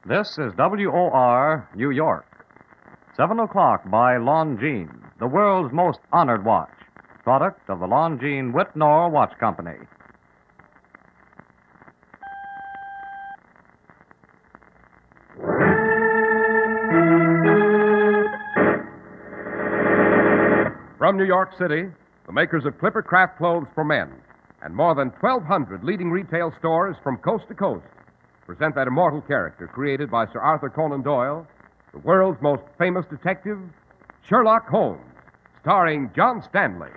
This is WOR, New York. 7 o'clock by Longines, the world's most honored watch. Product of the Longines Whitnor Watch Company. From New York City, the makers of Clipper Craft Clothes for Men and more than 1,200 leading retail stores from coast to coast present that immortal character created by Sir Arthur Conan Doyle, the world's most famous detective, Sherlock Holmes, starring John Stanley.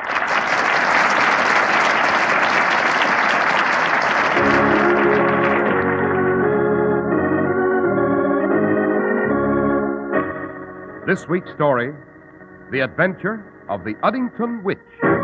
This week's story, The Adventure of the Uddington Witch.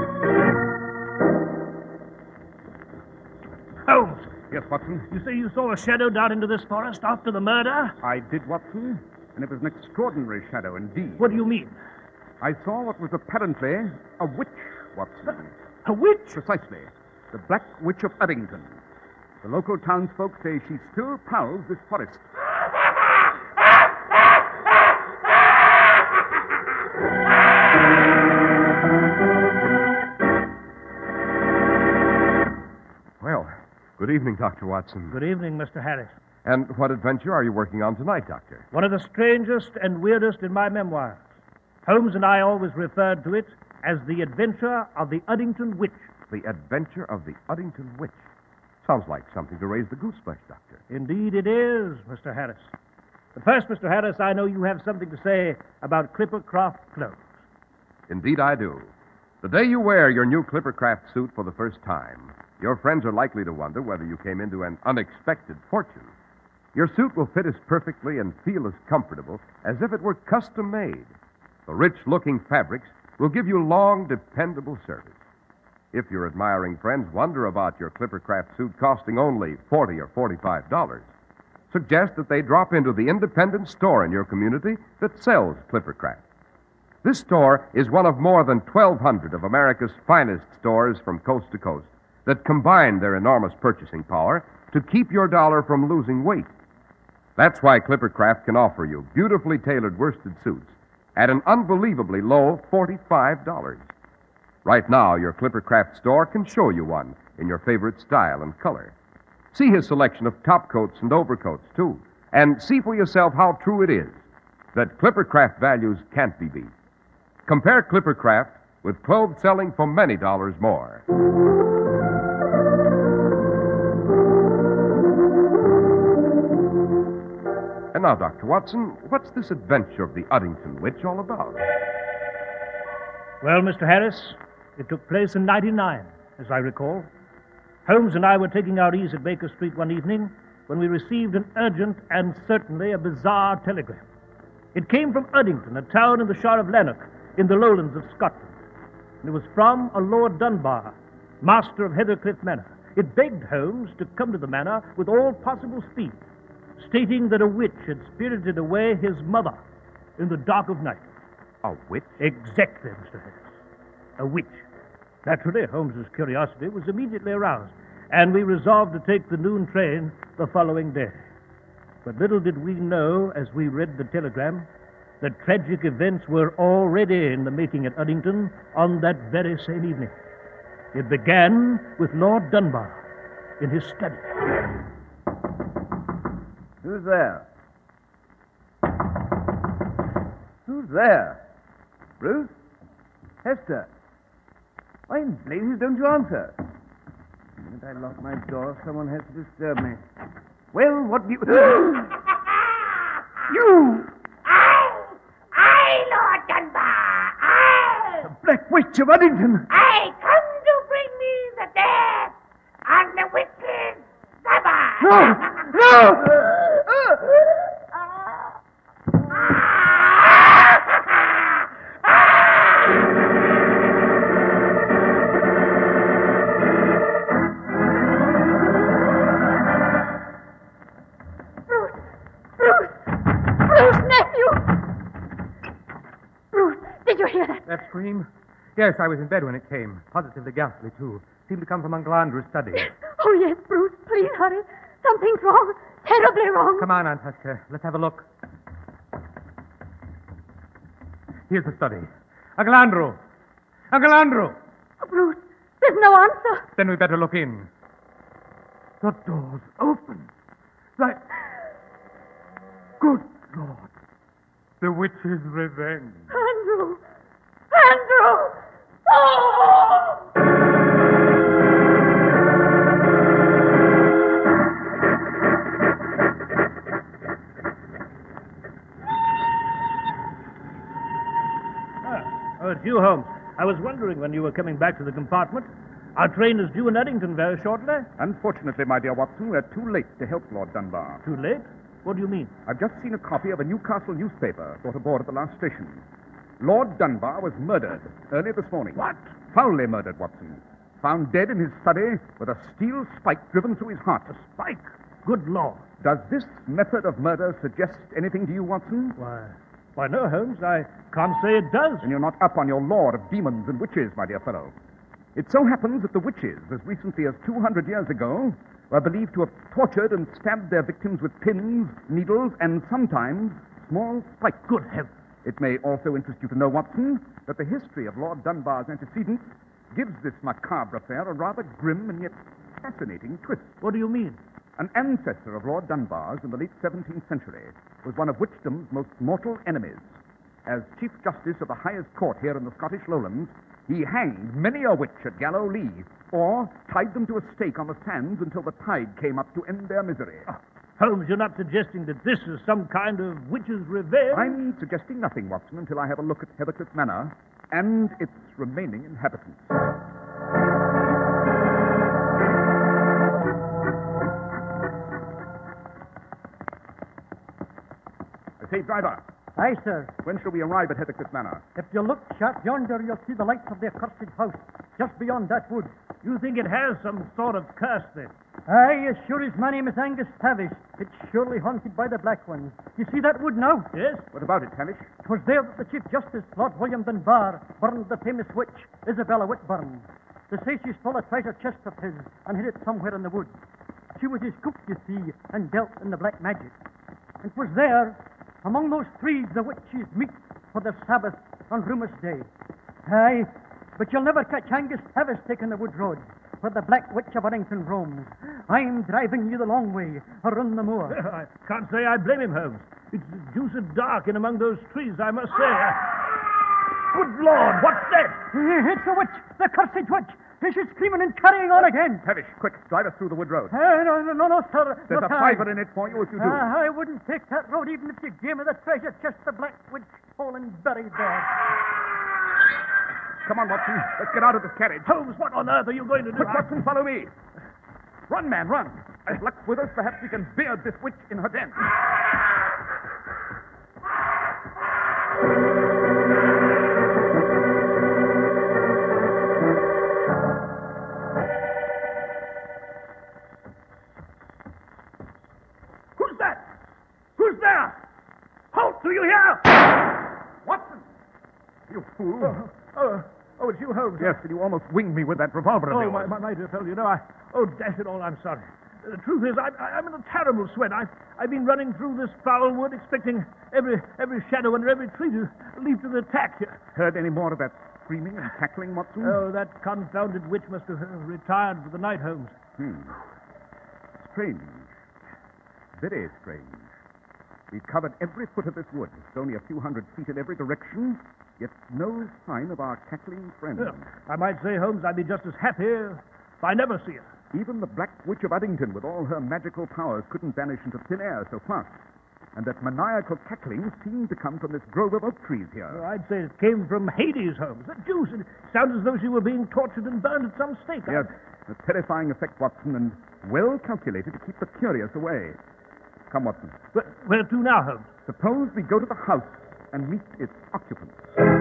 Holmes, Yes, Watson? you say you saw a shadow down into this forest after the murder? I did, Watson, and it was an extraordinary shadow indeed. What do you mean? I saw what was apparently a witch, Watson. A witch? Precisely. The Black Witch of Uddington. The local townsfolk say she still prowls this forest. Well, good evening, Dr. Watson. Good evening, Mr. Harris. And what adventure are you working on tonight, Doctor? One of the strangest and weirdest in my memoirs. Holmes and I always referred to it as The Adventure of the Uddington Witch. The Adventure of the Uddington Witch. Sounds like something to raise the gooseflesh, Doctor. Indeed it is, Mr. Harris. But first, Mr. Harris, I know you have something to say about Clipper Craft clothes. Indeed, I do. The day you wear your new Clippercraft suit for the first time, your friends are likely to wonder whether you came into an unexpected fortune. Your suit will fit as perfectly and feel as comfortable as if it were custom made. The rich-looking fabrics will give you long, dependable service. If your admiring friends wonder about your Clippercraft suit costing only $40 or $45, suggest that they drop into the independent store in your community that sells Clippercraft. This store is one of more than 1,200 of America's finest stores from coast to coast that combine their enormous purchasing power to keep your dollar from losing weight. That's why Clippercraft can offer you beautifully tailored worsted suits at an unbelievably low $45. Right now, your Clippercraft store can show you one in your favorite style and color. See his selection of top coats and overcoats, too, and see for yourself how true it is that Clippercraft values can't be beat. Compare Clippercraft with clothes selling for many dollars more. And now, Dr. Watson, what's this adventure of the Uddington Witch all about? Well, Mr. Harris, it took place in '99, as I recall. Holmes and I were taking our ease at Baker Street one evening when we received an urgent and certainly a bizarre telegram. It came from Uddington, a town in the Shire of Lanark, in the lowlands of Scotland. And it was from a Lord Dunbar, master of Heathercliff Manor. It begged Holmes to come to the manor with all possible speed, stating that a witch had spirited away his mother in the dark of night. A witch? Exactly, Mr. Harris. A witch. Naturally, Holmes's curiosity was immediately aroused, and we resolved to take the noon train the following day. But little did we know, as we read the telegram, that tragic events were already in the making at Uddington on that very same evening. It began with Lord Dunbar in his study. Who's there? Who's there? Ruth? Hester? Why in blazes don't you answer? The minute I lock my door, someone has to disturb me. Well, what do you... You! I, Lord Dunbar, I! The Black Witch of Uddington! I come to bring me the death of the witch's lover! No! No! Bruce, nephew! Bruce, did you hear that? That scream? Yes, I was in bed when it came. Positively ghastly, too. Seemed to come from Uncle Andrew's study. Oh, yes, Bruce, please hurry. Something's wrong. terribly wrong. Come on, Aunt Hester. Let's have a look. Here's the study. Aglandro! Aglandro! Oh, Bruce, there's no answer. Then we better look in. The door's open. That... Good Lord. The witch's revenge. Andrew! Andrew! Oh! Oh, it's you, Holmes. I was wondering when you were coming back to the compartment. Our train is due in Eddington very shortly. Unfortunately, my dear Watson, we're too late to help Lord Dunbar. Too late? What do you mean? I've just seen a copy of a Newcastle newspaper brought aboard at the last station. Lord Dunbar was murdered early this morning. What? Foully murdered, Watson. Found dead in his study with a steel spike driven through his heart. A spike? Good Lord. Does this method of murder suggest anything to you, Watson? Why, no, Holmes. I can't say it does. Then you're not up on your lore of demons and witches, my dear fellow. It so happens that the witches, as recently as 200 years ago, were believed to have tortured and stabbed their victims with pins, needles, and sometimes small spikes. Good heavens. It may also interest you to know, Watson, that the history of Lord Dunbar's antecedents gives this macabre affair a rather grim and yet fascinating twist. What do you mean? An ancestor of Lord Dunbar's in the late 17th century was one of witchdom's most mortal enemies. As Chief Justice of the highest court here in the Scottish Lowlands, he hanged many a witch at Gallow Lee, or tied them to a stake on the sands until the tide came up to end their misery. Holmes, you're not suggesting that this is some kind of witch's revenge? I'm suggesting nothing, Watson, until I have a look at Heathercliff Manor and its remaining inhabitants. Say, driver, Aye, sir. when shall we arrive at Heathercliff Manor? If you look sharp yonder, you'll see the lights of the accursed house, just beyond that wood. You think it has some sort of curse, then? Aye, as sure as my name is Angus Tavish, it's surely haunted by the Black Ones. You see that wood now? Yes? What about it, Tavish? 'Twas there that the Chief Justice, Lord William Dunbar, burned the famous witch, Isabella Whitburn. They say she stole a treasure chest of his and hid it somewhere in the woods. She was his cook, you see, and dealt in the black magic. And 'twas there, among those trees, the witches meet for their Sabbath on Rumours Day. Aye, but you'll never catch Angus Tavish taking the wood road, where the Black Witch of Errington roams. I'm driving you the long way, around the moor. I can't say I blame him, Holmes. It's deuced dark in among those trees, I must say. Good Lord, what's that? It's a witch, the cursed witch. She's screaming and carrying on again. Tavish, quick, drive us through the wood road. No, sir. There's no a time. fiver in it for you if you do. I wouldn't take that road even if you gave me the treasure chest the Black Witch stole and buried there. Come on, Watson. Let's get out of this carriage. Holmes, what on earth are you going to do? Quick, Watson, follow me. Run, man, run. As luck's with us, perhaps we can beard this witch in her den. Who's that? Who's there? Halt, do you hear? Watson! You fool. Oh, it's you, Holmes. Yes, but you almost winged me with that revolver of Oh, yours. my dear fellow, you know, dash it all, I'm sorry. The truth is, I'm in a terrible sweat. I've been running through this foul wood, expecting every shadow under every tree to leap to the attack. Heard any more of that screaming and cackling, Watson? Oh, that confounded witch must have retired for the night, Holmes. Strange. Very strange. We've covered every foot of this wood. It's only a few hundred feet in every direction, yet no sign of our cackling friend. Well, I might say, Holmes, I'd be just as happy if I never see her. Even the Black Witch of Addington, with all her magical powers, couldn't vanish into thin air so fast. And that maniacal cackling seemed to come from this grove of oak trees here. Oh, I'd say it came from Hades, Holmes. The deuce. It sounds as though she were being tortured and burned at some stake. Yes, a terrifying effect, Watson, and well calculated to keep the curious away. Come, Watson. Where to now, Holmes? Suppose we go to the house and meet its occupants.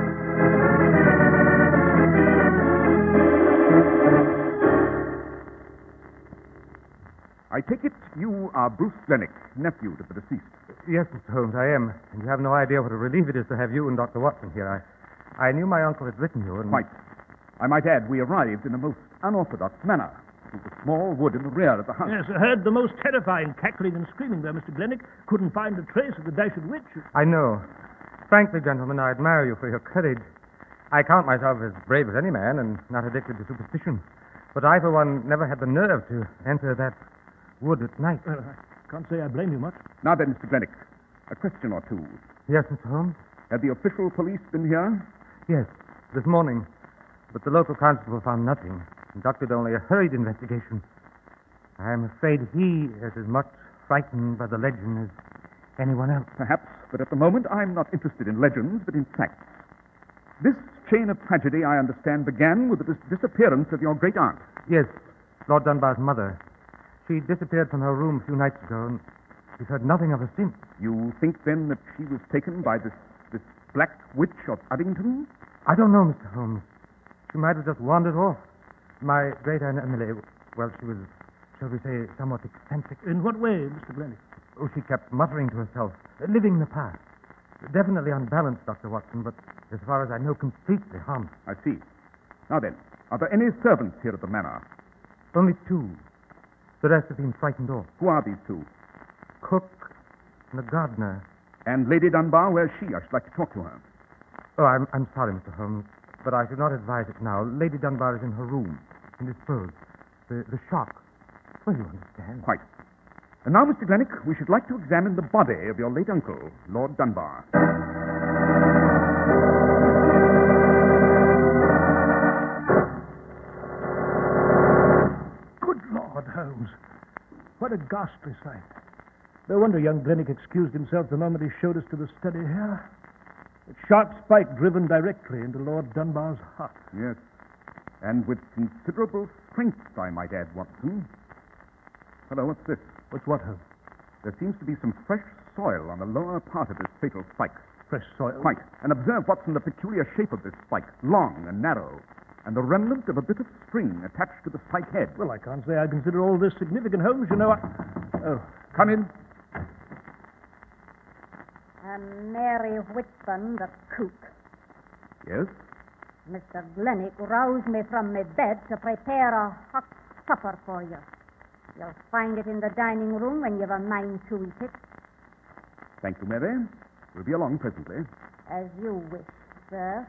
I take it you are Bruce Lennox, nephew to the deceased. Yes, Mr. Holmes, I am. And you have no idea what a relief it is to have you and Dr. Watson here. I knew my uncle had written you, and... Quite. I might add, we arrived in a most unorthodox manner. through the small wood in the rear of the house. Yes, I heard the most terrifying cackling and screaming there, Mr. Glennick. Couldn't find a trace of the dashed witch. I know. Frankly, gentlemen, I admire you for your courage. I count myself as brave as any man and not addicted to superstition. But I, for one, never had the nerve to enter that wood at night. Well, I can't say I blame you much. Now then, Mr. Glennick, a question or two. Yes, Mr. Holmes? Have the official police been here? Yes, this morning. But the local constable found nothing. Conducted only a hurried investigation. I am afraid he is as much frightened by the legend as anyone else. Perhaps, but at the moment I'm not interested in legends, but in facts. This chain of tragedy, I understand, began with the disappearance of your great aunt. Yes, Lord Dunbar's mother. She disappeared from her room a few nights ago, and we've heard nothing of her since. You think, then, that she was taken by this Black Witch of Addington? I don't know, Mr. Holmes. She might have just wandered off. My great aunt Emily, well, she was, shall we say, somewhat eccentric. In what way, Mr. Glennick? Oh, she kept muttering to herself, living in the past. Definitely unbalanced, Dr. Watson, but as far as I know, completely harmless. I see. Now then, are there any servants here at the manor? Only two. The rest have been frightened off. Who are these two? Cook and the gardener. And Lady Dunbar, where's she? I should like to talk to her. Oh, I'm sorry, Mr. Holmes, but I should not advise it now. Lady Dunbar is in her room, indisposed. The shock. Well, you understand. Quite. And now, Mr. Glennick, we should like to examine the body of your late uncle, Lord Dunbar. Good Lord, Holmes. What a ghastly sight. No wonder young Glennick excused himself the moment he showed us to the study here. A sharp spike driven directly into Lord Dunbar's heart. Yes. And with considerable strength, I might add, Watson. Hello, what's this? What's what, Holmes? There seems to be some fresh soil on the lower part of this fatal spike. Fresh soil? Quite. And observe, Watson, the peculiar shape of this spike. Long and narrow. And the remnant of a bit of string attached to the spike head. Well, I can't say I consider all this significant, Holmes. You know, Oh, come in. Mary Whitburn, the cook. Yes? Mr. Glennick roused me from my bed to prepare a hot supper for you. You'll find it in the dining room when you've a mind to eat it. Thank you, Mary. We'll be along presently. As you wish, sir.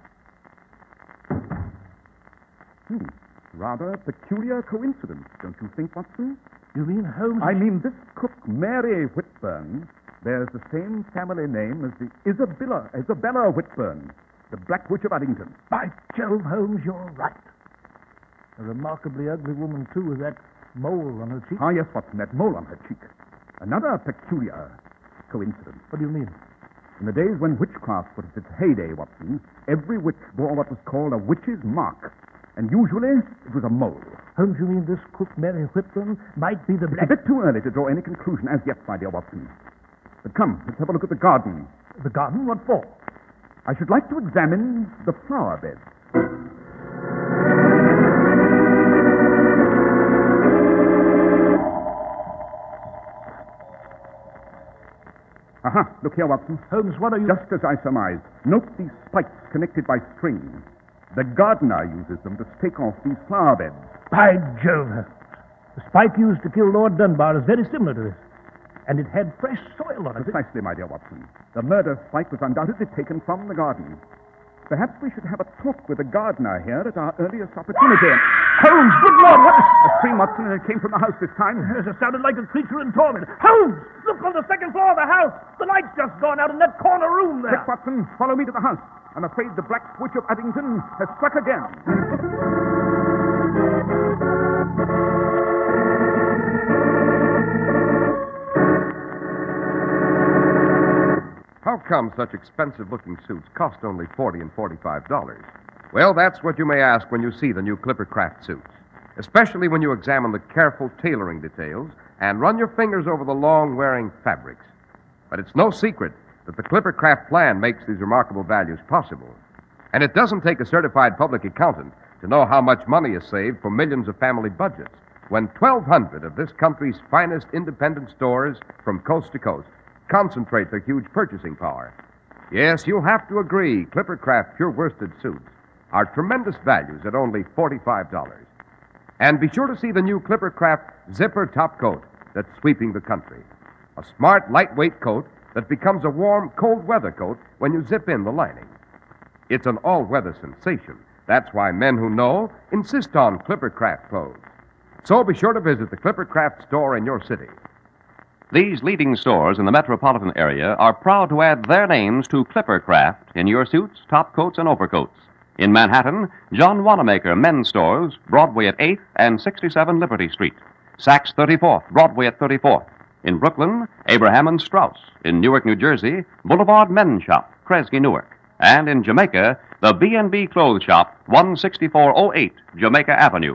Rather peculiar coincidence, don't you think, Watson? you mean Holmes? I mean, this cook, Mary Whitburn, bears the same family name as the Isabella Whitburn, the Black Witch of Addington. By Jove, Holmes, you're right. A remarkably ugly woman, too, with that mole on her cheek. Ah, yes, Watson, that mole on her cheek. Another peculiar coincidence. What do you mean? In the days when witchcraft was at its heyday, Watson, every witch bore what was called a witch's mark. And usually, it was a mole. Holmes, you mean this cook, Mary Whitburn, might be the It's Black... a bit too early to draw any conclusion as yet, my dear Watson. But come, let's have a look at the garden. The garden? What for? I should like to examine the flower beds. Aha, look here, Watson. Holmes, what are you... Just as I surmised. Note these spikes connected by string. The gardener uses them to stake off these flower beds. By Jove, Holmes. The spike used to kill Lord Dunbar is very similar to this. And it had fresh soil on it. Precisely, my dear Watson. The murder spike was undoubtedly taken from the garden. Perhaps we should have a talk with the gardener here at our earliest opportunity. Holmes, good Lord, what? A scream, Watson, and it came from the house this time. Yes, it sounded like a creature in torment. Holmes! Look on the second floor of the house. The light's just gone out in that corner room there. Quick, Watson, follow me to the house. I'm afraid the Black Witch of Addington has struck again. How come such expensive-looking suits cost only $40 and $45? Well, that's what you may ask when you see the new Clippercraft suits, especially when you examine the careful tailoring details and run your fingers over the long-wearing fabrics. But it's no secret that the Clippercraft plan makes these remarkable values possible. And it doesn't take a certified public accountant to know how much money is saved for millions of family budgets when 1,200 of this country's finest independent stores from coast to coast concentrate their huge purchasing power. Yes, you'll have to agree, Clippercraft pure worsted suits are tremendous values at only $45. And be sure to see the new Clippercraft Zipper Top Coat that's sweeping the country. A smart, lightweight coat that becomes a warm, cold weather coat when you zip in the lining. It's an all-weather sensation. That's why men who know insist on Clippercraft clothes. So be sure to visit the Clippercraft store in your city. These leading stores in the metropolitan area are proud to add their names to Clippercraft in your suits, top coats, and overcoats. In Manhattan, John Wanamaker Men's Stores, Broadway at 8th and 67 Liberty Street. Saks 34th, Broadway at 34th. In Brooklyn, Abraham and Strauss. In Newark, New Jersey, Boulevard Men's Shop, Kresge, Newark. And in Jamaica, the B&B Clothes Shop, 16408 Jamaica Avenue.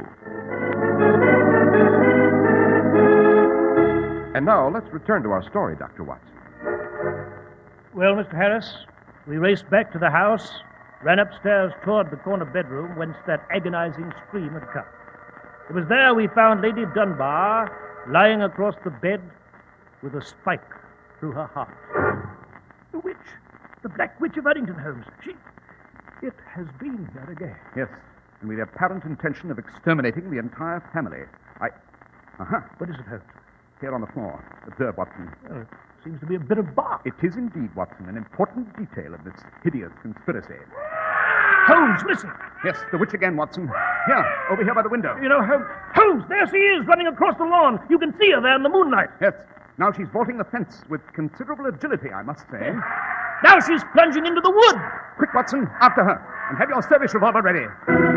And now, let's return to our story, Dr. Watson. Well, Mr. Harris, we raced back to the house, ran upstairs toward the corner bedroom whence that agonizing scream had come. It was there we found Lady Dunbar lying across the bed with a spike through her heart. The witch, the Black Witch of Eddington, Holmes. It has been here again. Yes, and with the apparent intention of exterminating the entire family. What is it, Holmes? Here on the floor. Observe, Watson. Oh, it seems to be a bit of bark. It is indeed, Watson, an important detail of this hideous conspiracy. Holmes, listen. Yes, the witch again, Watson. Here, over here by the window. You know, Holmes, there she is, running across the lawn. You can see her there in the moonlight. Yes. Now she's vaulting the fence with considerable agility, I must say. Now she's plunging into the wood. Quick, Watson, after her. And have your service revolver ready.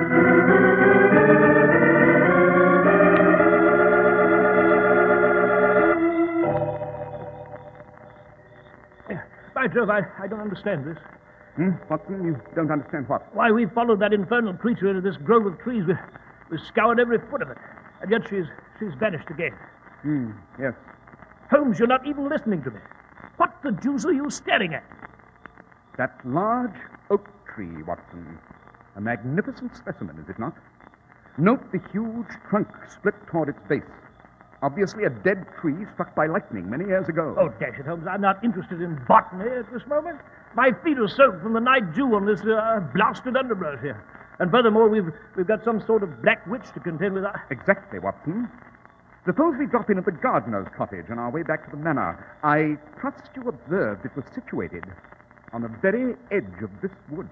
By Jove, I don't understand this. Watson, you don't understand what? Why, we followed that infernal creature into this grove of trees. We scoured every foot of it. And yet she's vanished again. Yes. Holmes, you're not even listening to me. What the deuce are you staring at? That large oak tree, Watson. A magnificent specimen, is it not? Note the huge trunk split toward its base. Obviously a dead tree struck by lightning many years ago. Oh, dash it, Holmes. I'm not interested in botany at this moment. My feet are soaked from the night dew on this blasted underbrush here. And furthermore, we've got some sort of black witch to contend with. Exactly, Watson. Suppose we drop in at the gardener's cottage on our way back to the manor. I trust you observed it was situated on the very edge of this wood.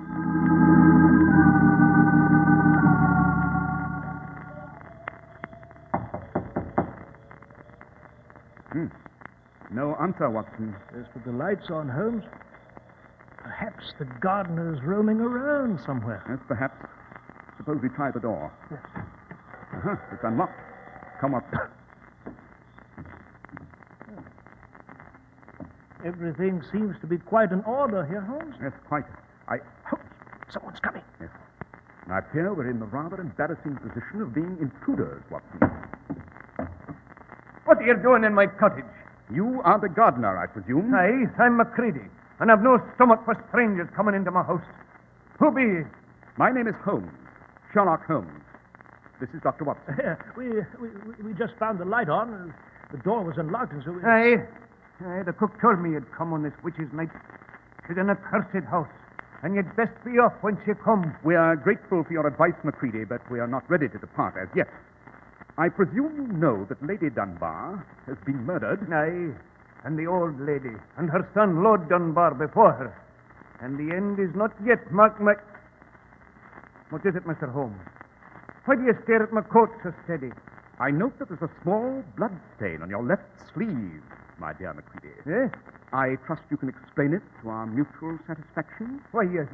No answer, Watson. As for the lights on, Holmes, perhaps the gardener's roaming around somewhere. Yes, perhaps. Suppose we try the door. Yes. It's unlocked. Come up. Everything seems to be quite in order here, Holmes. Yes, quite. Holmes, someone's coming. Yes. And I fear we're in the rather embarrassing position of being intruders, Watson. What are you doing in my cottage? You are the gardener, I presume? Aye, I'm Macready, and I've no stomach for strangers coming into my house. Who be you? My name is Holmes. Sherlock Holmes. This is Dr. Watson. We just found the light on, and the door was unlocked, and so we... Aye, the cook told me you'd come on this witch's night. It's an accursed house, and you'd best be off whence you come. We are grateful for your advice, Macready, but we are not ready to depart as yet. I presume you know that Lady Dunbar has been murdered. Aye, and the old lady, and her son, Lord Dunbar, before her. And the end is not yet, mark my... What is it, Mr. Holmes? Why do you stare at my coat so steady? I note that there's a small blood stain on your left sleeve, my dear Macready. Eh? I trust you can explain it to our mutual satisfaction. Why, yes.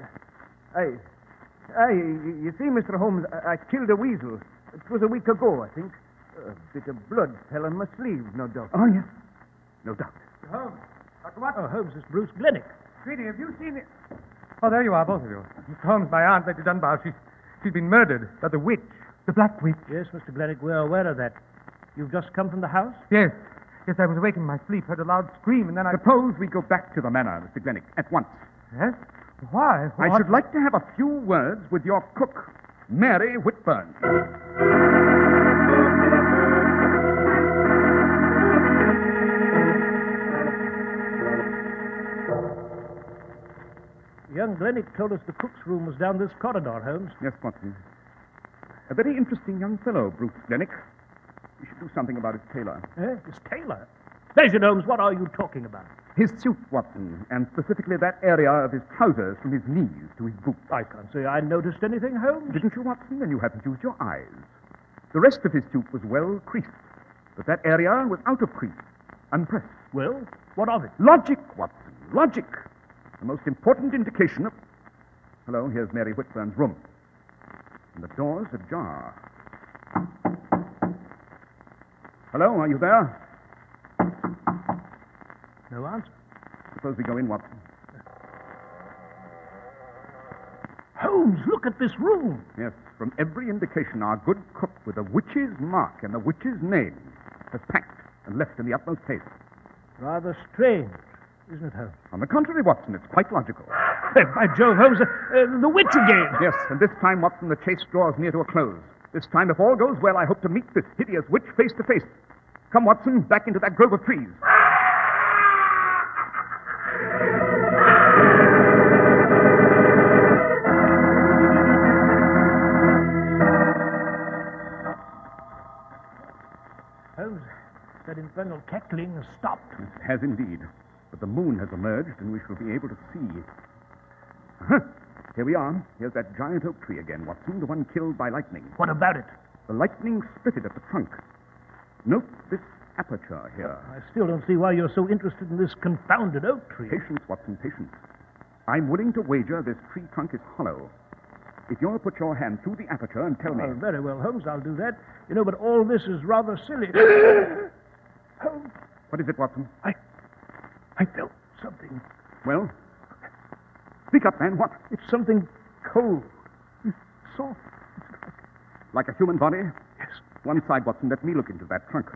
You see, Mr. Holmes, I killed a weasel. It was a week ago, I think. A bit of blood fell on my sleeve, no doubt. Oh, yes. No doubt. Holmes. Dr. Watson. Oh, Holmes, it's Bruce Glennick. Sweetie, have you seen it? Oh, there you are, both of you. Mr. Holmes, my aunt, Lady Dunbar, she's been murdered by the witch, the Black Witch. Yes, Mr. Glennick, we're aware of that. You've just come from the house? Yes, I was awake in my sleep, heard a loud scream, and then I... Suppose we go back to the manor, Mr. Glennick, at once. Yes? Why? I should like to have a few words with your cook, Mary Whitburn. Young Glennick told us the cook's room was down this corridor, Holmes. Yes, Watson. A very interesting young fellow, Bruce Glennick. We should do something about his tailor. His tailor? Sergeant Holmes, what are you talking about? His suit, Watson, and specifically that area of his trousers from his knees to his boots. I can't say I noticed anything, Holmes. Didn't you, Watson? Then you haven't used your eyes. The rest of his suit was well creased, but that area was out of crease, unpressed. Well, what of it? Logic, Watson, logic. The most important indication of... Hello, here's Mary Whitburn's room. And the door's ajar. Hello, are you there? No answer. Suppose we go in, Watson. Holmes, look at this room. Yes, from every indication, our good cook with the witch's mark and the witch's name has packed and left in the utmost haste. Rather strange, isn't it, Holmes? On the contrary, Watson, it's quite logical. By Jove, Holmes, the witch again. Yes, and this time, Watson, the chase draws near to a close. This time, if all goes well, I hope to meet this hideous witch face to face. Come, Watson, back into that grove of trees. Holmes, that infernal cackling has stopped. It has indeed. But the moon has emerged, and we shall be able to see. Uh-huh. Here we are. Here's that giant oak tree again, Watson, the one killed by lightning. What about it? The lightning split it at the trunk. Note this aperture here. I still don't see why you're so interested in this confounded oak tree. Patience, Watson, patience. I'm willing to wager this tree trunk is hollow. If you'll put your hand through the aperture and tell me... Oh, very well, Holmes, I'll do that. You know, but all this is rather silly. Holmes. What is it, Watson? I felt something. Well? Speak up, man. What? It's something cold. It's soft. Like a human body? Yes. One side, Watson. Let me look into that trunk.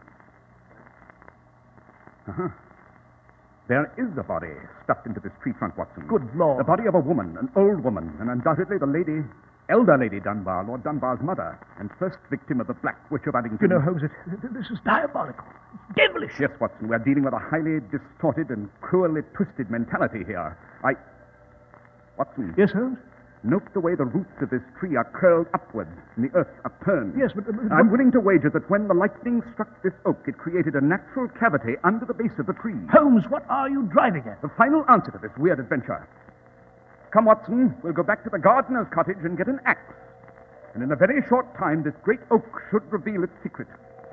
Uh-huh. There is a body stuffed into this tree trunk, Watson. Good Lord. The body of a woman, an old woman, and undoubtedly the lady, elder Lady Dunbar, Lord Dunbar's mother, and first victim of the Black Witch of Addington. You know, Holmes, this is diabolical. It's devilish. Yes, Watson, we're dealing with a highly distorted and cruelly twisted mentality here. Watson. Yes, Holmes? Note the way the roots of this tree are curled upwards and the earth upturned. Yes, but... I'm willing to wager that when the lightning struck this oak, it created a natural cavity under the base of the tree. Holmes, what are you driving at? The final answer to this weird adventure. Come, Watson, we'll go back to the gardener's cottage and get an axe. And in a very short time, this great oak should reveal its secret.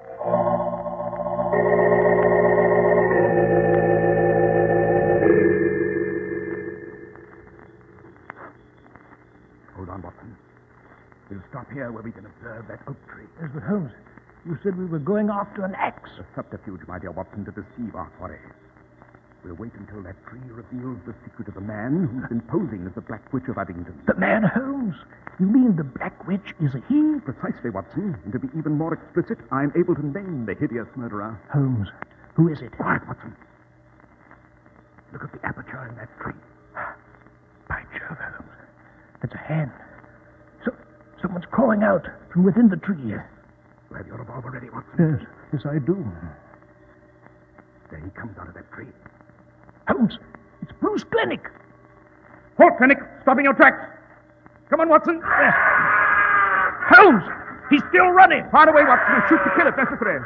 Hold on, Watson. We'll stop here where we can observe that oak tree. Yes, but Holmes, you said we were going after an axe. A subterfuge, my dear Watson, to deceive our quarry. We'll wait until that tree reveals the secret of the man who's been posing as the Black Witch of Addington. The man, Holmes? You mean the Black Witch is a he? Precisely, Watson. And to be even more explicit, I'm able to name the hideous murderer. Holmes, who is it? Quiet, Watson. Look at the aperture in that tree. By Jove, Holmes. It's a hand. Someone's crawling out from within the tree. Yes. You have your revolver ready, Watson? Yes, I do. There he comes out of that tree. Holmes, it's Bruce Glennick. Halt, Glennick! Stop in your tracks! Come on, Watson! Yes. Holmes! He's still running! Fire away, Watson, and shoot to kill if necessary.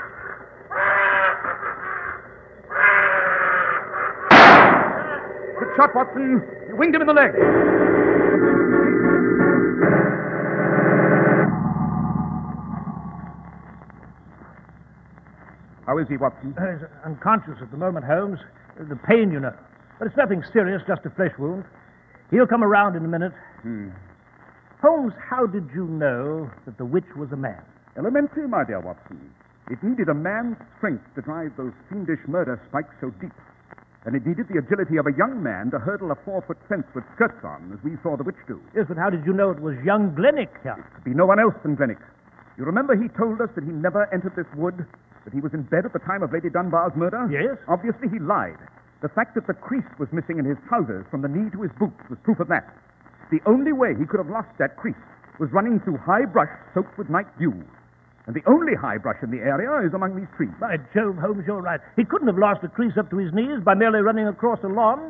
Good shot, Watson. You winged him in the leg. How is he, Watson? He's unconscious at the moment, Holmes. The pain, you know. But it's nothing serious, just a flesh wound. He'll come around in a minute. Holmes, how did you know that the witch was a man? Elementary, my dear Watson. It needed a man's strength to drive those fiendish murder spikes so deep. And it needed the agility of a young man to hurdle a 4-foot fence with skirts on, as we saw the witch do. Yes, but how did you know it was young Glennick here? It could be no one else than Glennick. You remember he told us that he never entered this wood? That he was in bed at the time of Lady Dunbar's murder? Yes. Obviously, he lied. The fact that the crease was missing in his trousers from the knee to his boots was proof of that. The only way he could have lost that crease was running through high brush soaked with night dew. And the only high brush in the area is among these trees. By Jove, Holmes, you're right. He couldn't have lost the crease up to his knees by merely running across a lawn.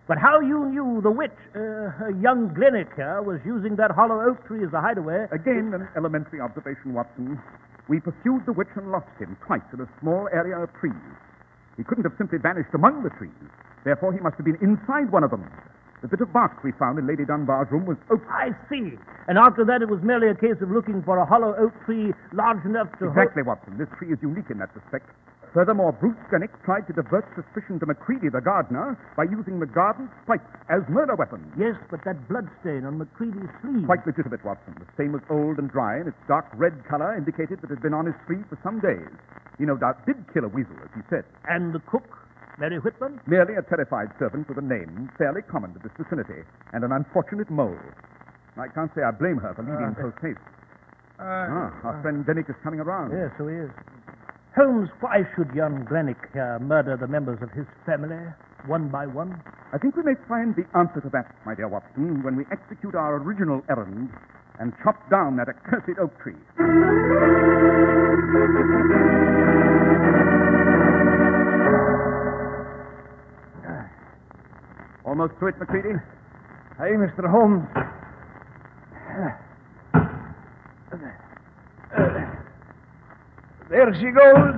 But how you knew the witch, young Glennick here, was using that hollow oak tree as a hideaway... Again, an elementary observation, Watson. We pursued the witch and lost him twice in a small area of trees. He couldn't have simply vanished among the trees. Therefore, he must have been inside one of them. The bit of bark we found in Lady Dunbar's room was oak. I see. And after that, it was merely a case of looking for a hollow oak tree large enough to... Exactly, Watson. This tree is unique in that respect. Furthermore, Bruce Glennick tried to divert suspicion to Macready, the gardener, by using the garden spikes as murder weapons. Yes, but that blood stain on Macready's sleeve... Quite legitimate, Watson. The stain was old and dry, and its dark red color indicated that it had been on his sleeve for some days. He no doubt did kill a weasel, as he said. And the cook, Mary Whitman? Merely a terrified servant with a name fairly common to this vicinity, and an unfortunate mole. I can't say I blame her for leaving post haste. Our friend Glennick is coming around. Yes, so he is. Holmes, why should young Glennick murder the members of his family, one by one? I think we may find the answer to that, my dear Watson, when we execute our original errand and chop down that accursed oak tree. Almost through it, Macready? Hey, Mr. Holmes. There she goes.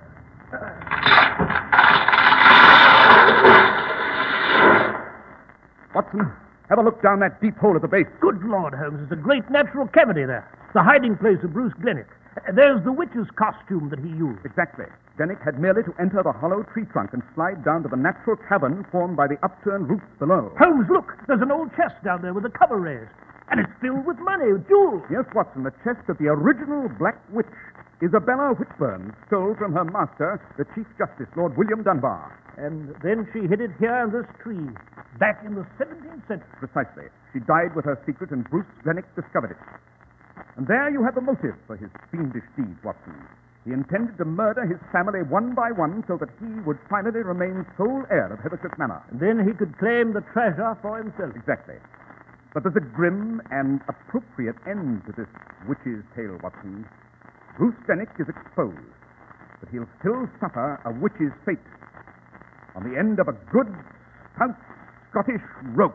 Watson, have a look down that deep hole at the base. Good Lord, Holmes, there's a great natural cavity there. The hiding place of Bruce Glennick. There's the witch's costume that he used. Exactly. Glennick had merely to enter the hollow tree trunk and slide down to the natural cavern formed by the upturned roots below. Holmes, look! There's an old chest down there with the cover raised. And it's filled with money, jewels. Yes, Watson, the chest of the original Black Witch, Isabella Whitburn, stole from her master, the Chief Justice, Lord William Dunbar. And then she hid it here in this tree, back in the 17th century. Precisely. She died with her secret, and Bruce Glennick discovered it. And there you have the motive for his fiendish deeds, Watson. He intended to murder his family one by one so that he would finally remain sole heir of Heathercliff Manor. And then he could claim the treasure for himself. Exactly. But there's a grim and appropriate end to this witch's tale, Watson. Bruce Glennick is exposed, but he'll still suffer a witch's fate on the end of a good, stout Scottish rope.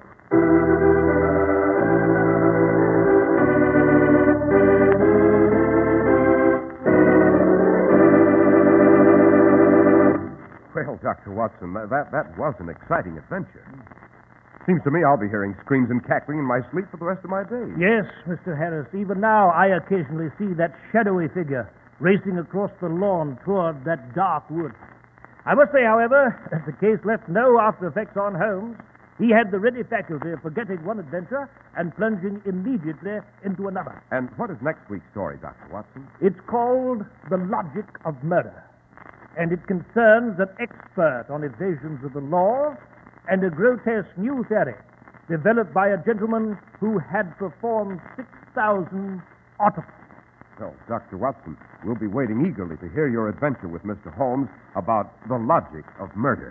Well, Dr. Watson, that was an exciting adventure. Seems to me I'll be hearing screams and cackling in my sleep for the rest of my days. Yes, Mr. Harris. Even now, I occasionally see that shadowy figure racing across the lawn toward that dark wood. I must say, however, that the case left no after effects on Holmes. He had the ready faculty of forgetting one adventure and plunging immediately into another. And what is next week's story, Dr. Watson? It's called The Logic of Murder, and it concerns an expert on evasions of the law and a grotesque new theory developed by a gentleman who had performed 6,000 autopsies. Well, Dr. Watson, we'll be waiting eagerly to hear your adventure with Mr. Holmes about the logic of murder.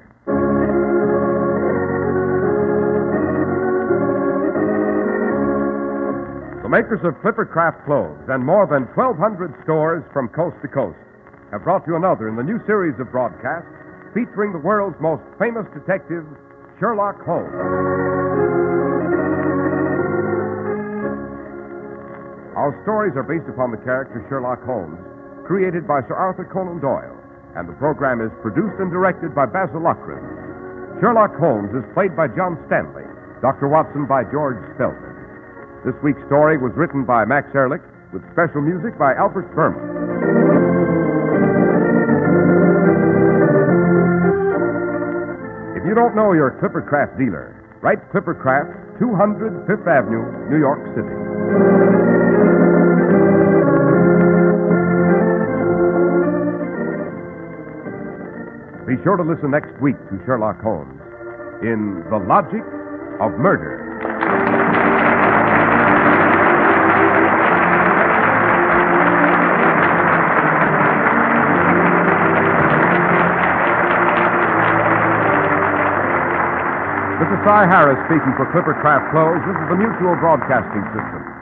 The makers of Clipper Craft clothes and more than 1,200 stores from coast to coast have brought you another in the new series of broadcasts featuring the world's most famous detective, Sherlock Holmes. Our stories are based upon the character Sherlock Holmes, created by Sir Arthur Conan Doyle, and the program is produced and directed by Basil Lockridge. Sherlock Holmes is played by John Stanley, Dr. Watson by George Spelman. This week's story was written by Max Ehrlich, with special music by Albert Berman. If you don't know your Clipper Craft dealer, write Clipper Craft, 200 Fifth Avenue, New York City. Be sure to listen next week to Sherlock Holmes in The Logic of Murder. This is Cy Harris speaking for Clipper Craft Clothes. This is the Mutual Broadcasting System.